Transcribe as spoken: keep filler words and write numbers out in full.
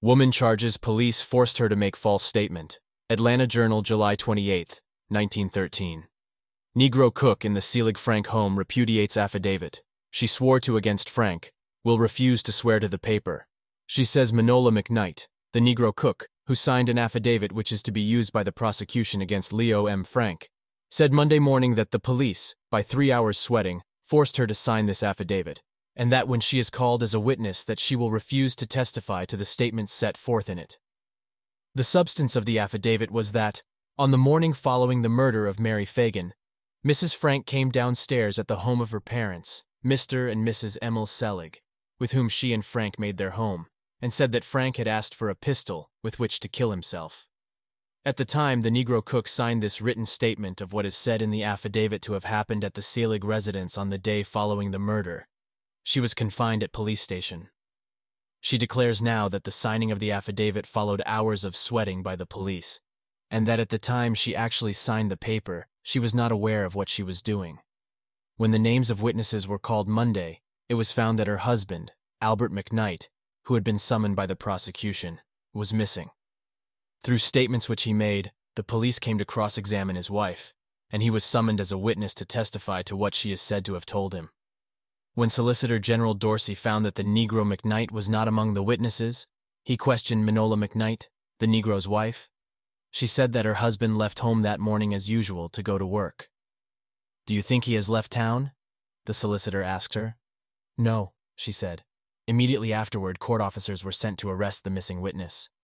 Woman charges police forced her to make false statement. Atlanta Journal, July twenty-eighth, nineteen thirteen. Negro cook in the Selig Frank home repudiates affidavit. She swore to against Frank, will refuse to swear to the paper. She says Manola McKnight, the Negro cook, who signed an affidavit which is to be used by the prosecution against Leo M. Frank, said Monday morning that the police, by three hours sweating, forced her to sign this affidavit, and that when she is called as a witness that she will refuse to testify to the statements set forth in it. The substance of the affidavit was that, on the morning following the murder of Mary Fagan, Missus Frank came downstairs at the home of her parents, Mister and Missus Emil Selig, with whom she and Frank made their home, and said that Frank had asked for a pistol with which to kill himself. At the time, the Negro cook signed this written statement of what is said in the affidavit to have happened at the Selig residence on the day following the murder. She was confined at police station. She declares now that the signing of the affidavit followed hours of sweating by the police, and that at the time she actually signed the paper, she was not aware of what she was doing. When the names of witnesses were called Monday, it was found that her husband, Albert McKnight, who had been summoned by the prosecution, was missing. Through statements which he made, the police came to cross-examine his wife, and he was summoned as a witness to testify to what she is said to have told him. When Solicitor General Dorsey found that the Negro McKnight was not among the witnesses, he questioned Manola McKnight, the Negro's wife. She said that her husband left home that morning as usual to go to work. "Do you think he has left town?" the solicitor asked her. "No," she said. Immediately afterward, court officers were sent to arrest the missing witness.